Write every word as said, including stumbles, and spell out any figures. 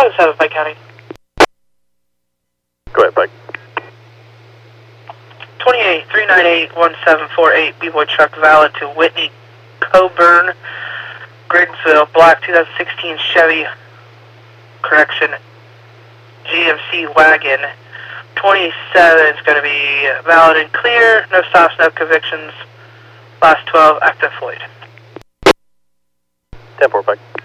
seven seven, Pike County. Go ahead, Pike. twenty-eight three nine eight one seven four eight, B-Boy truck valid to Whitney Coburn, Griggsville, black two thousand sixteen Chevy, correction, G M C wagon. twenty-seven is going to be valid and clear, no stops, no convictions. Last twelve, active void. ten four, Pike.